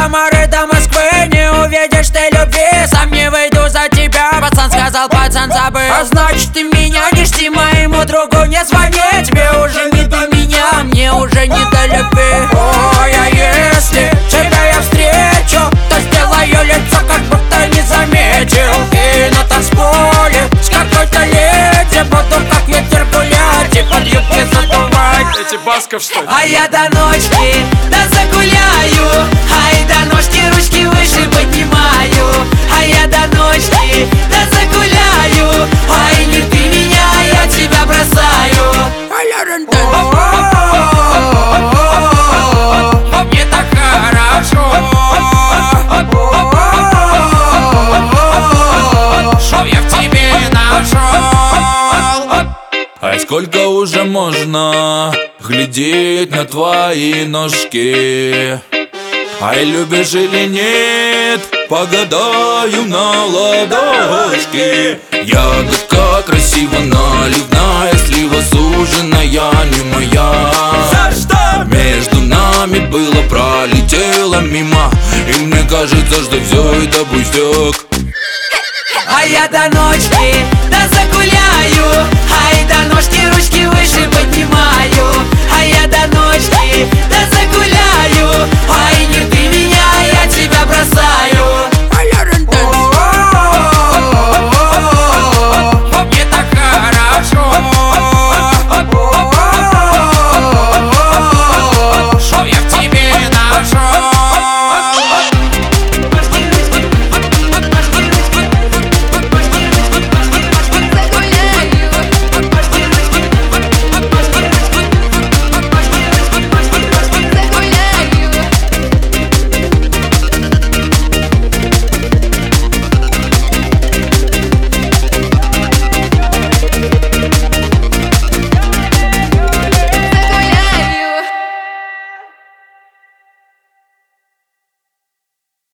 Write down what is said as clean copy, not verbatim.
Самары до Москвы, не увидишь ты любви. Сам не выйду за тебя, пацан сказал, пацан забыл. А значит ты меня не жди, моему другу не звони. Тебе уже не до меня, мне уже не до любви. Ой, а если тебя я встречу, то сделаю лицо, как будто не заметил. И на танцполе с какой-то леди буду как ветер гулять и под юбки задувать. Эти Басков, что ли? А я до ночки, да загуляю. Ай, до ночки ручки выше поднимаю. А я до ночки, да загуляю. Ай, не ты меня, я тебя бросаю. Мне так хорошо, что я в тебе нашел. Ай, сколько уже можно глядеть на твои ножки? Ай, любишь или нет, погадаю на ладошке. Ягодка красиво наливная, слива суженая, не моя. За что? Между нами было, пролетело мимо, и мне кажется, что все это пустяк. А я до ночки,